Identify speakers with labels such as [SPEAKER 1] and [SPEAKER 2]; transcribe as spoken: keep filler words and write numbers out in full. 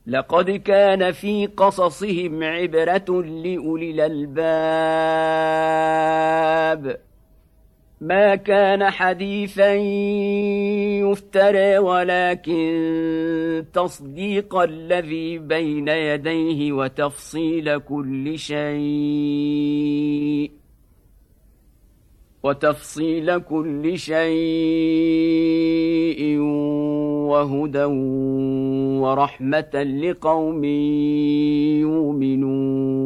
[SPEAKER 1] لقد كان في قصصهم عبرة لأولي الألباب ما كان حديثا يفترى ولكن تصديق الذي بين يديه وتفصيل كل شيء وتفصيل كل شيء وهدى ورحمة لقوم يؤمنون